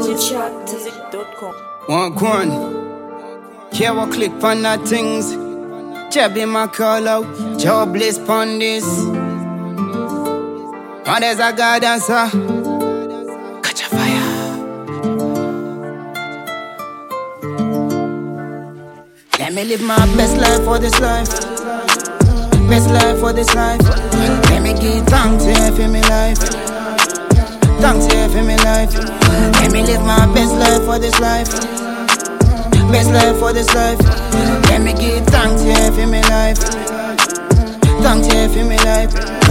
LGSwagmusic.com. One. Here we click on the things. Jabby my call out. Jobless pon this. And there's a God answer. Catch a fire. Let me live my best life for this life. Best life for this life. Let me give thanks here for me life. Thanks here for me life. Let me live my best life for this life. Best life for this life. Let me give thanks here for me life. Thanks here for me life.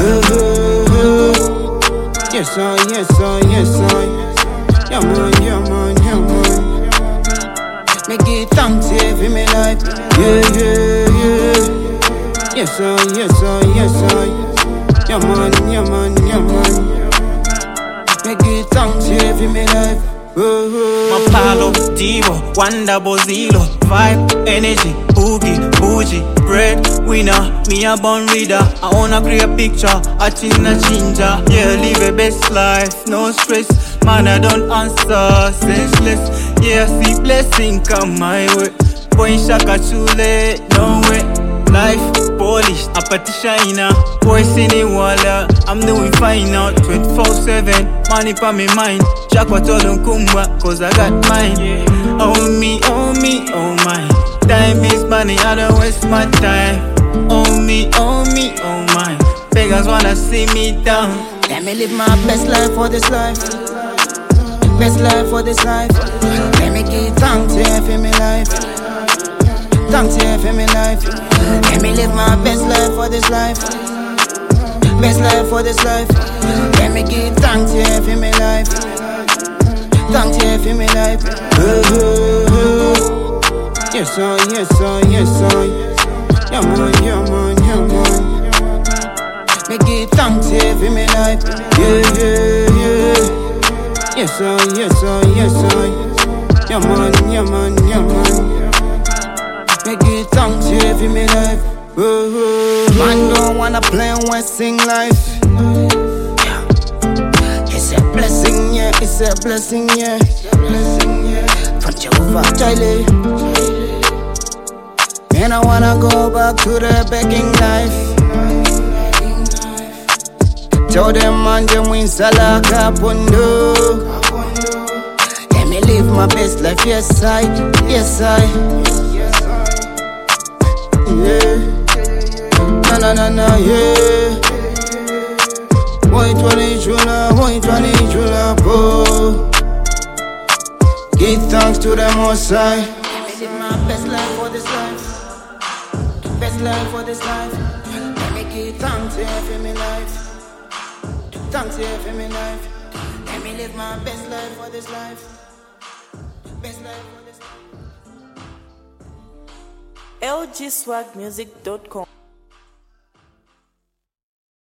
Yes, sir, yes, sir, yes, sir. Yeah, man, yeah, man, yeah, man. Me give thanks here for me life. Yeah. Yes, sir, yes, sir, yes, sir. Yeah, man, yeah, man, yeah, man. Me give thanks here for me life. Mapalo, Divo, Wanda Bozilo, Vibe, Energy, Boogie, Bougie, Bread, Winner, me a born reader. I wanna create a picture, a chinna ginger. Yeah, live a best life, no stress. Man, I don't answer, senseless. Yeah, see blessing come my way. Boy, shaka chule, no way. Life polished, a shiner. Voice in the water, I'm doing fine now. 24/7, money pa me mind. Jack what all don't come back, cause I got mine. Oh me, oh me, oh my. Time is money, I don't waste my time. Oh me, oh me, oh my. Beggars wanna see me down. Let me live my best life for this life. Best life for this life. Let me give thanks here for me life. Thanks here for me life. Let me live my best life for this life. Best life for this life. Let me give thanks here for me life. Thanks here for me life. Yes, sir, yes, sir, yes, sir. Yeah, man, yeah, man, yeah, man. Me give thanks here for me life. Yeah. Yes, sir, yes, sir, yes, sir. Yeah, man, yeah, man, yeah, man. Me give thanks here for me life. Man don't wanna play when sing life. It's a blessing, yeah. It's a blessing, yeah. From Jehovah Jireh. And I wanna go back to the begging life. Tell them man them win salaka pundo. Let me live my best life, yes I, yes I. Yeah. Na, yeah. Boy, 20 chula, po. Give thanks to the Most High. Let me live my best life for this life. Best life for this life. Let me give thanks here for me life. Thanks here for me life. Let me live my best life for this life. Best life for this life. LGSwagmusic.com.